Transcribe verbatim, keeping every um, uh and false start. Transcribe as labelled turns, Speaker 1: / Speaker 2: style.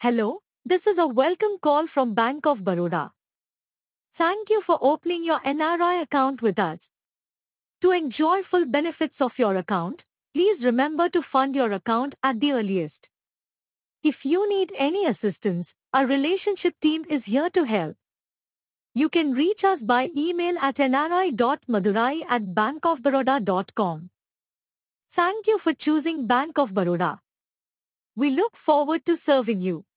Speaker 1: Hello, this is a welcome call from Bank of Baroda. Thank you for opening your N R I account with us. To enjoy full benefits of your account, please remember to fund your account at the earliest. If you need any assistance, our relationship team is here to help. You can reach us by email at n r i dot madurai at bank of baroda dot com. Thank you for choosing Bank of Baroda. We look forward to serving you.